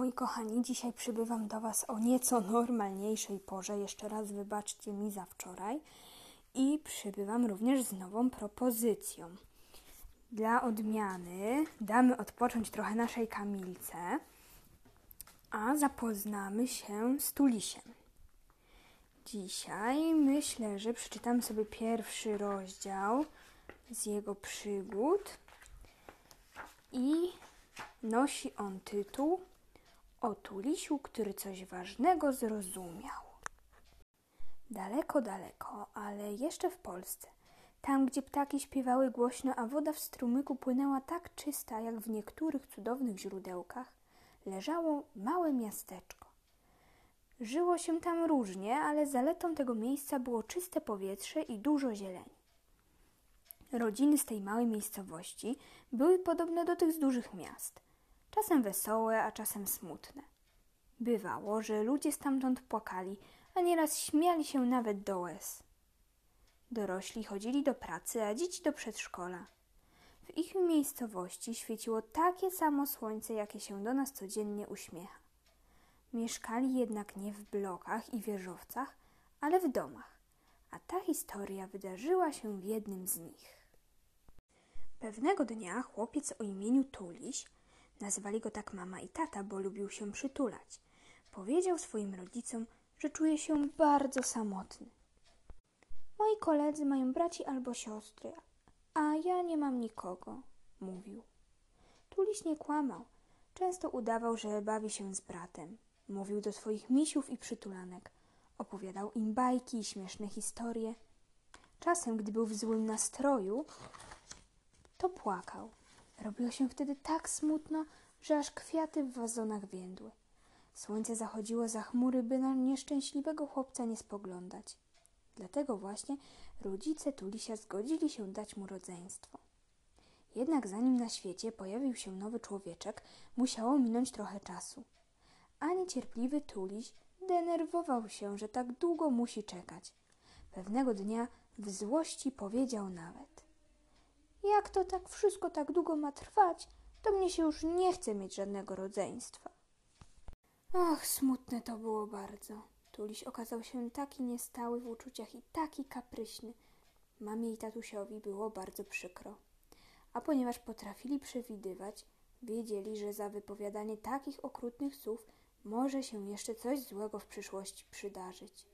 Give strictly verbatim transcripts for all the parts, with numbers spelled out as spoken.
Moi kochani, dzisiaj przybywam do Was o nieco normalniejszej porze. Jeszcze raz wybaczcie mi za wczoraj. I przybywam również z nową propozycją. Dla odmiany damy odpocząć trochę naszej Kamilce, a zapoznamy się z Tulisiem. Dzisiaj myślę, że przeczytam sobie pierwszy rozdział z jego przygód i nosi on tytuł O Tulisiu, który coś ważnego zrozumiał. Daleko, daleko, ale jeszcze w Polsce, tam gdzie ptaki śpiewały głośno, a woda w strumyku płynęła tak czysta, jak w niektórych cudownych źródełkach, leżało małe miasteczko. Żyło się tam różnie, ale zaletą tego miejsca było czyste powietrze i dużo zieleni. Rodziny z tej małej miejscowości były podobne do tych z dużych miast. Czasem wesołe, a czasem smutne. Bywało, że ludzie stamtąd płakali, a nieraz śmiali się nawet do łez. Dorośli chodzili do pracy, a dzieci do przedszkola. W ich miejscowości świeciło takie samo słońce, jakie się do nas codziennie uśmiecha. Mieszkali jednak nie w blokach i wieżowcach, ale w domach, a ta historia wydarzyła się w jednym z nich. Pewnego dnia chłopiec o imieniu Tuliś, nazwali go tak mama i tata, bo lubił się przytulać, powiedział swoim rodzicom, że czuje się bardzo samotny. Moi koledzy mają braci albo siostry, a ja nie mam nikogo, mówił. Tuliś nie kłamał. Często udawał, że bawi się z bratem. Mówił do swoich misiów i przytulanek. Opowiadał im bajki i śmieszne historie. Czasem, gdy był w złym nastroju, to płakał. Robiło się wtedy tak smutno, że aż kwiaty w wazonach więdły. Słońce zachodziło za chmury, by na nieszczęśliwego chłopca nie spoglądać. Dlatego właśnie rodzice Tulisia zgodzili się dać mu rodzeństwo. Jednak zanim na świecie pojawił się nowy człowieczek, musiało minąć trochę czasu. A niecierpliwy Tuliś denerwował się, że tak długo musi czekać. Pewnego dnia w złości powiedział nawet: Jak to tak wszystko tak długo ma trwać, to mnie się już nie chce mieć żadnego rodzeństwa. Ach, smutne to było bardzo. Tuliś okazał się taki niestały w uczuciach i taki kapryśny. Mamie i tatusiowi było bardzo przykro. A ponieważ potrafili przewidywać, wiedzieli, że za wypowiadanie takich okrutnych słów może się jeszcze coś złego w przyszłości przydarzyć.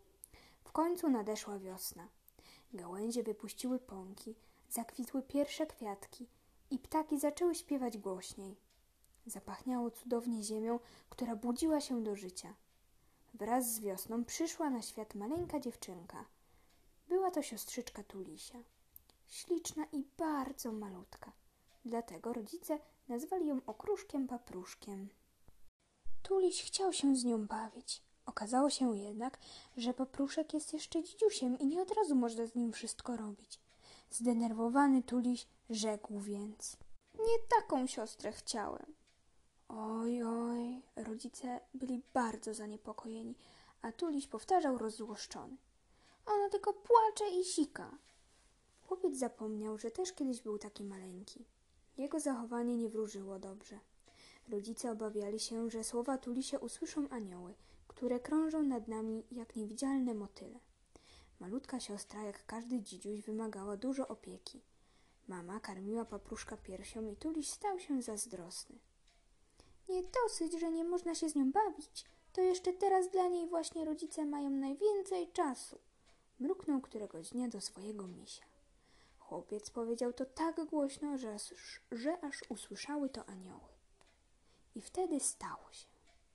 W końcu nadeszła wiosna. Gałęzie wypuściły pąki, zakwitły pierwsze kwiatki i ptaki zaczęły śpiewać głośniej. Zapachniało cudownie ziemią, która budziła się do życia. Wraz z wiosną przyszła na świat maleńka dziewczynka. Była to siostrzyczka Tulisia. Śliczna i bardzo malutka. Dlatego rodzice nazwali ją Okruszkiem Papruszkiem. Tuliś chciał się z nią bawić. Okazało się jednak, że Papruszek jest jeszcze dzidziusiem i nie od razu można z nim wszystko robić. Zdenerwowany Tuliś rzekł więc: Nie taką siostrę chciałem. Oj, oj, rodzice byli bardzo zaniepokojeni, a Tuliś powtarzał rozzłoszczony: Ona tylko płacze i sika. Chłopiec zapomniał, że też kiedyś był taki maleńki. Jego zachowanie nie wróżyło dobrze. Rodzice obawiali się, że słowa Tulisia usłyszą anioły, które krążą nad nami jak niewidzialne motyle. Malutka siostra, jak każdy dzidziuś, wymagała dużo opieki. Mama karmiła Papruszka piersią i Tuliś stał się zazdrosny. Nie dosyć, że nie można się z nią bawić, to jeszcze teraz dla niej właśnie rodzice mają najwięcej czasu. Mruknął któregoś dnia do swojego misia. Chłopiec powiedział to tak głośno, że aż, że aż usłyszały to anioły. I wtedy stało się.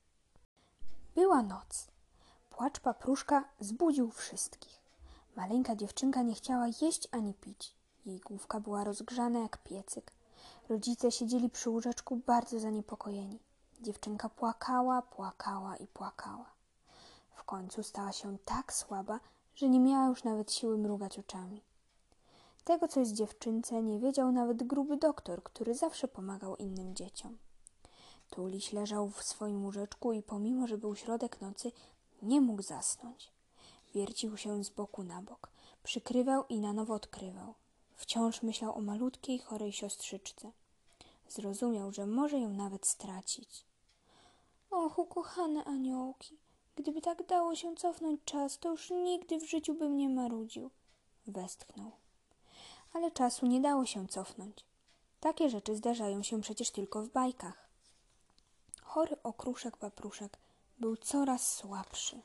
Była noc. Płacz Papruszka zbudził wszystkich. Maleńka dziewczynka nie chciała jeść ani pić. Jej główka była rozgrzana jak piecyk. Rodzice siedzieli przy łóżeczku bardzo zaniepokojeni. Dziewczynka płakała, płakała i płakała. W końcu stała się tak słaba, że nie miała już nawet siły mrugać oczami. Tego, co jest dziewczynce, nie wiedział nawet gruby doktor, który zawsze pomagał innym dzieciom. Tuliś leżał w swoim łóżeczku i pomimo, że był środek nocy, nie mógł zasnąć. Wiercił się z boku na bok, przykrywał i na nowo odkrywał. Wciąż myślał o malutkiej, chorej siostrzyczce. Zrozumiał, że może ją nawet stracić. Och, ukochane aniołki, gdyby tak dało się cofnąć czas, to już nigdy w życiu bym nie marudził, westchnął. Ale czasu nie dało się cofnąć. Takie rzeczy zdarzają się przecież tylko w bajkach. Chory okruszek papruszek był coraz słabszy.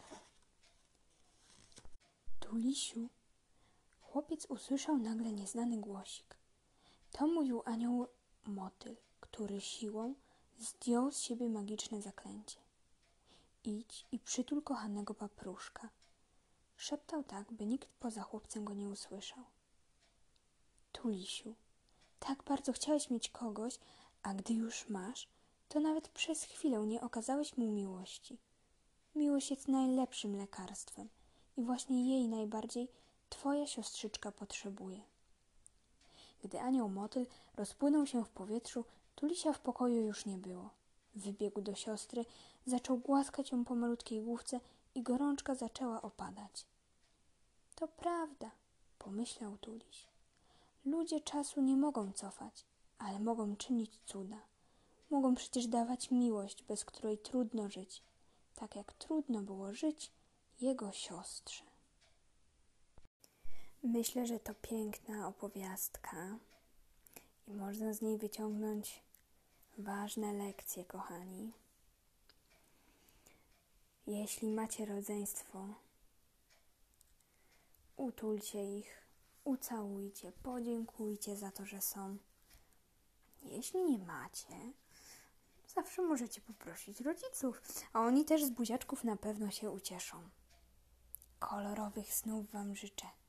Tulisiu, chłopiec usłyszał nagle nieznany głosik. To mówił anioł motyl, który siłą zdjął z siebie magiczne zaklęcie. Idź i przytul kochanego papruszka. Szeptał tak, by nikt poza chłopcem go nie usłyszał. Tulisiu, tak bardzo chciałeś mieć kogoś, a gdy już masz, to nawet przez chwilę nie okazałeś mu miłości. Miłość jest najlepszym lekarstwem i właśnie jej najbardziej twoja siostrzyczka potrzebuje. Gdy anioł motyl rozpłynął się w powietrzu, Tulisia w pokoju już nie było. Wybiegł do siostry, zaczął głaskać ją po malutkiej główce i gorączka zaczęła opadać. To prawda, pomyślał Tuliś. Ludzie czasu nie mogą cofać, ale mogą czynić cuda. Mogą przecież dawać miłość, bez której trudno żyć, tak jak trudno było żyć jego siostrze. Myślę, że to piękna opowiastka i można z niej wyciągnąć ważne lekcje, kochani. Jeśli macie rodzeństwo, utulcie ich, ucałujcie, podziękujcie za to, że są. Jeśli nie macie, zawsze możecie poprosić rodziców, a oni też z buziaczków na pewno się ucieszą. Kolorowych snów wam życzę.